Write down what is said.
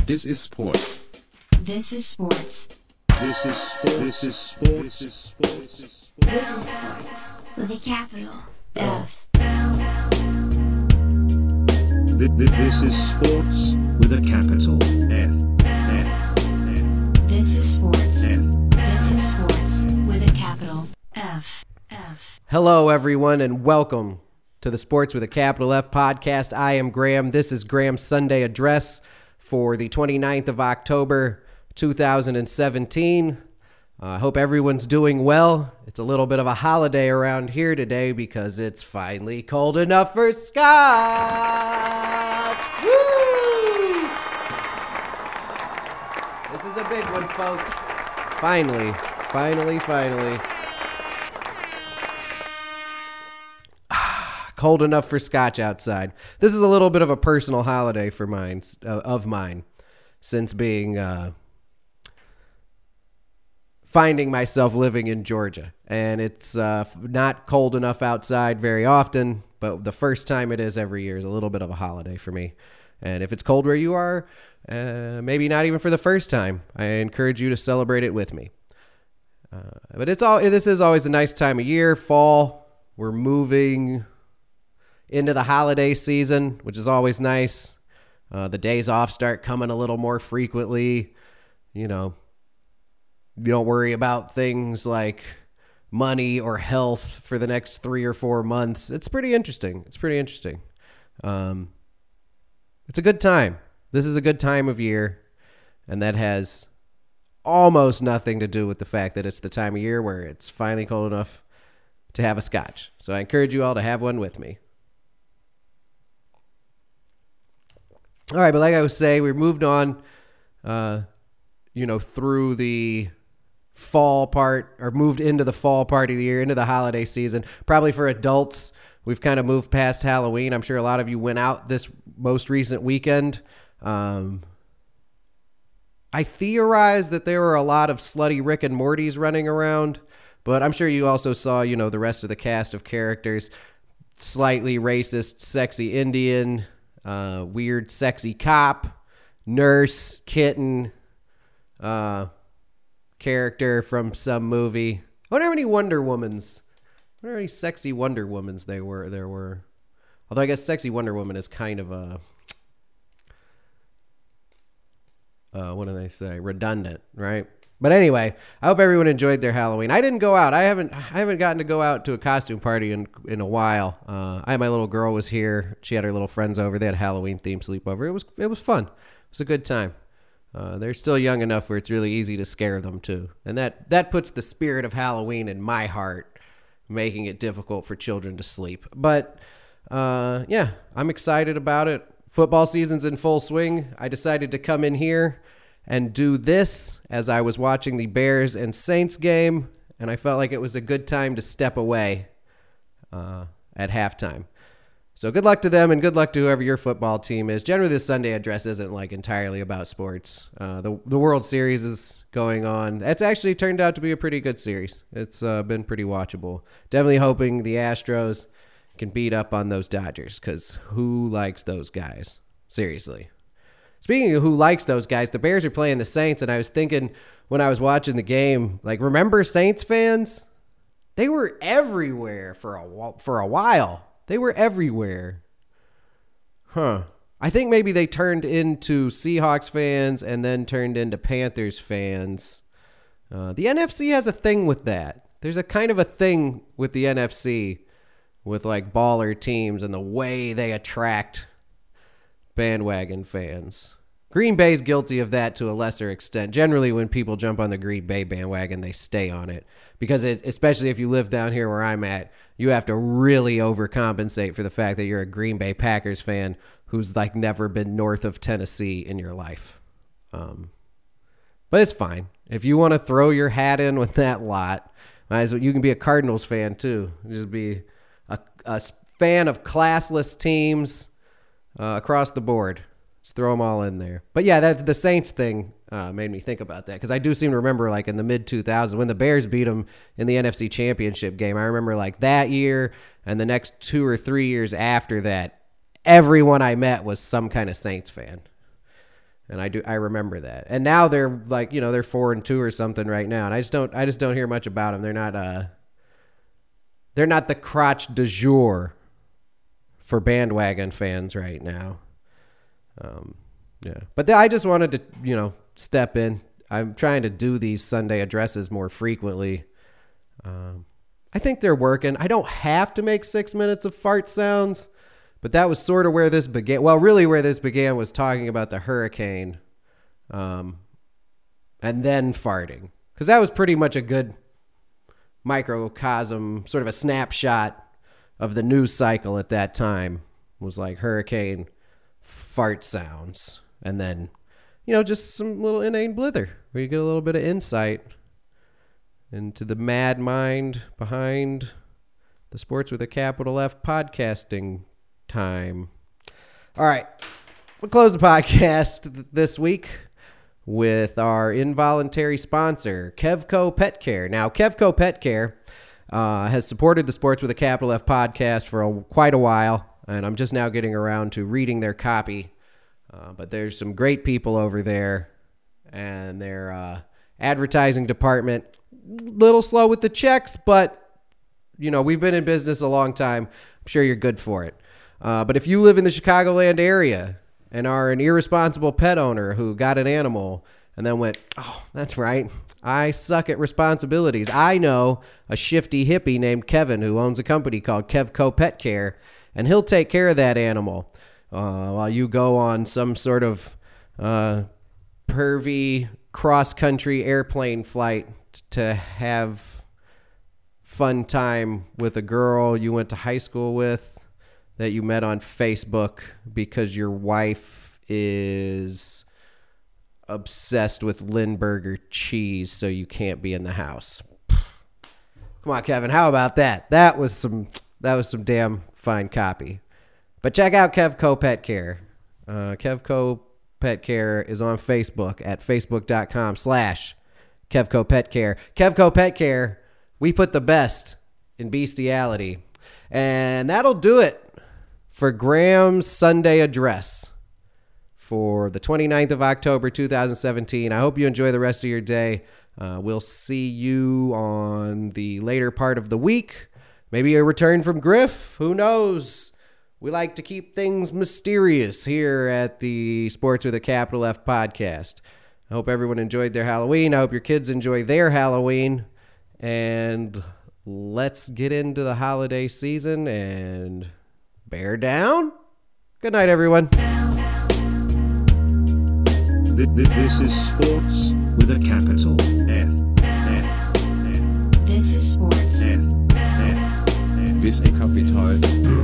This is sports. This is sports. This is sports. This is sports. This is sports. This is sports with a capital F. This is sports with a capital F. This is sports. F. This is sports with a capital F. Hello, everyone, and welcome to the Sports with a Capital F podcast. I am Graham. This is Graham's Sunday address for the 29th of October, 2017. I hope everyone's doing well. It's a little bit of a holiday around here today because it's finally cold enough for scotch. Woo! This is a big one, folks. Finally. Cold enough for scotch outside. This is a little bit of a personal holiday for mine, since being finding myself living in Georgia, and it's not cold enough outside very often. But the first time it is every year is a little bit of a holiday for me. And if it's cold where you are, maybe not even for the first time, I encourage you to celebrate it with me. But this is always a nice time of year. Fall. We're moving into the holiday season, which is always nice. The days off start coming a little more frequently. You know, you don't worry about things like money or health for the next 3 or 4 months. It's pretty interesting. It's a good time. This is a good time of year, and that has almost nothing to do with the fact that it's the time of year where it's finally cold enough to have a scotch. So I encourage you all to have one with me. All right, but like I was saying, we moved on, through the fall part, or moved into the fall part of the year, into the holiday season. Probably for adults, we've kind of moved past Halloween. I'm sure a lot of you went out this most recent weekend. I theorized that there were a lot of slutty Rick and Mortys running around, but I'm sure you also saw, the rest of the cast of characters. Slightly racist, sexy Indian, weird, sexy cop, nurse, kitten, character from some movie. I wonder how many Wonder Womans. I wonder how many sexy Wonder Womans there were. Although I guess sexy Wonder Woman is kind of a, what do they say? Redundant, right? But anyway, I hope everyone enjoyed their Halloween. I didn't go out. I haven't gotten to go out to a costume party in a while. My little girl was here. She had her little friends over. They had a Halloween themed sleepover. It was fun. It was a good time. They're still young enough where it's really easy to scare them too, and that puts the spirit of Halloween in my heart, making it difficult for children to sleep. But yeah, I'm excited about it. Football season's in full swing. I decided to come in here and do this as I was watching the Bears and Saints game, and I felt like it was a good time to step away at halftime. So good luck to them, and good luck to whoever your football team is. Generally, this Sunday address isn't like entirely about sports. The World Series is going on. It's actually turned out to be a pretty good series. It's been pretty watchable. Definitely hoping the Astros can beat up on those Dodgers, because who likes those guys? Seriously. Speaking of who likes those guys, the Bears are playing the Saints, and I was thinking when I was watching the game, like, remember Saints fans? They were everywhere for a while. They were everywhere. I think maybe they turned into Seahawks fans and then turned into Panthers fans. The NFC has a thing with that. There's a kind of a thing with the NFC with like baller teams and the way they attract bandwagon fans. Green Bay's guilty of that to a lesser extent. Generally, when people jump on the Green Bay bandwagon, they stay on it. Because especially if you live down here where I'm at, you have to really overcompensate for the fact that you're a Green Bay Packers fan who's like never been north of Tennessee in your life. But it's fine. If you want to throw your hat in with that lot, you can be a Cardinals fan too. Just be a fan of classless teams across the board. Just throw them all in there. But yeah, the Saints thing made me think about that, because I do seem to remember like in the mid-2000s when the Bears beat them in the NFC Championship game. I remember like that year and the next 2 or 3 years after that, everyone I met was some kind of Saints fan. And I remember that. And now they're like, they're 4-2 or something right now. And I just don't hear much about them. They're not the crotch du jour for bandwagon fans right now. Yeah. But I just wanted to, step in. I'm trying to do these Sunday addresses more frequently. I think they're working. I don't have to make 6 minutes of fart sounds, but that was sort of where this began. Well, really where this began was talking about the hurricane, and then farting. Because that was pretty much a good microcosm, sort of a snapshot of the news cycle at that time. It was like hurricane, fart sounds, and then, just some little inane blither where you get a little bit of insight into the mad mind behind the Sports with a Capital F podcasting time. All right. We'll close the podcast this week with our involuntary sponsor, Kevco Pet Care. Now, Kevco Pet Care has supported the Sports with a Capital F podcast for quite a while, and I'm just now getting around to reading their copy. But there's some great people over there, and their advertising department, little slow with the checks, but, we've been in business a long time. I'm sure you're good for it. But if you live in the Chicagoland area and are an irresponsible pet owner who got an animal and then went, oh, that's right, I suck at responsibilities. I know a shifty hippie named Kevin who owns a company called Kevco Pet Care, and he'll take care of that animal while you go on some sort of pervy cross-country airplane flight to have fun time with a girl you went to high school with that you met on Facebook because your wife is obsessed with Lindbergh cheese, so you can't be in the house. Come on, Kevin, how about that? That was some damn fine copy. But check out Kevco Pet Care. Kevco Pet Care is on Facebook at facebook.com/Kevco Pet Care. Kevco Pet Care, we put the best in bestiality. And that'll do it for Graham's Sunday address for the 29th of October, 2017. I hope you enjoy the rest of your day. We'll see you on the later part of the week. Maybe a return from Griff. Who knows? We like to keep things mysterious here at the Sports with a Capital F podcast. I hope everyone enjoyed their Halloween. I hope your kids enjoy their Halloween. And let's get into the holiday season and bear down. Good night, everyone. This is Sports with a capital F. This is Sports. F. With a capital